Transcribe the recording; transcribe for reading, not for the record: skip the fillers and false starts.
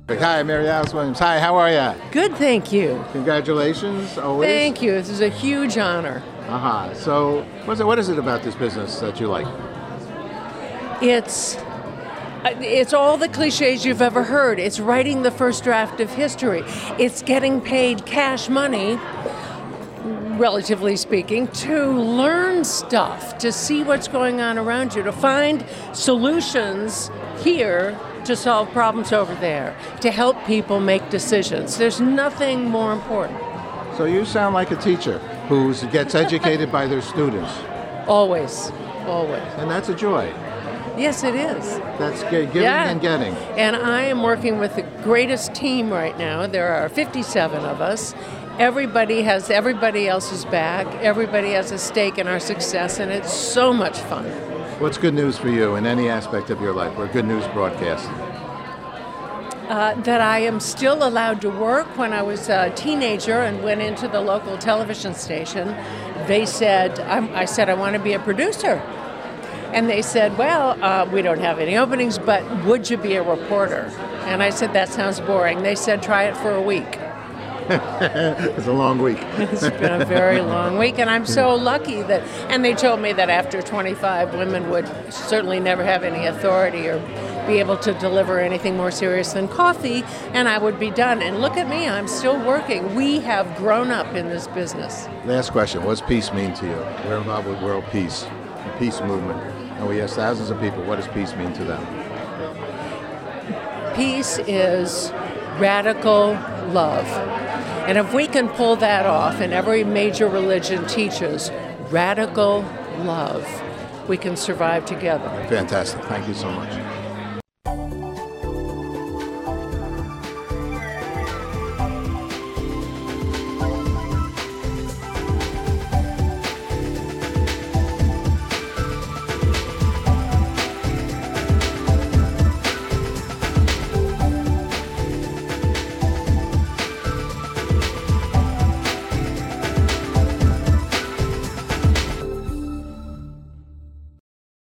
Hi, Mary Alice Williams. Hi, how are you? Good, thank you. Congratulations, always. Thank you. This is a huge honor. So, what is it about this business that you like? It's all the cliches you've ever heard. It's writing the first draft of history. It's getting paid cash money, relatively speaking, to learn stuff, to see what's going on around you, to find solutions here to solve problems over there, to help people make decisions. There's nothing more important. So you sound like a teacher who gets educated by their students. Always. And that's a joy. Yes, it is. That's giving and getting. And I am working with the greatest team right now. There are 57 of us. Everybody has everybody else's back. Everybody has a stake in our success, and it's so much fun. What's good news for you in any aspect of your life? We're a good news broadcast. That I am still allowed to work. When I was a teenager and went into the local television station, they said, I said, I want to be a producer. And they said, well, we don't have any openings, but would you be a reporter? And I said, that sounds boring. They said, try it for a week. It's a long week. It's been a very long week, and I'm so lucky that, and they told me that after 25, women would certainly never have any authority or be able to deliver anything more serious than coffee, and I would be done. And look at me, I'm still working. We have grown up in this business. Last question, what's peace mean to you? We're involved with world peace, the peace movement, and we ask thousands of people, what does peace mean to them? Peace is radical love. And if we can pull that off, and every major religion teaches radical love, we can survive together. Fantastic. Thank you so much.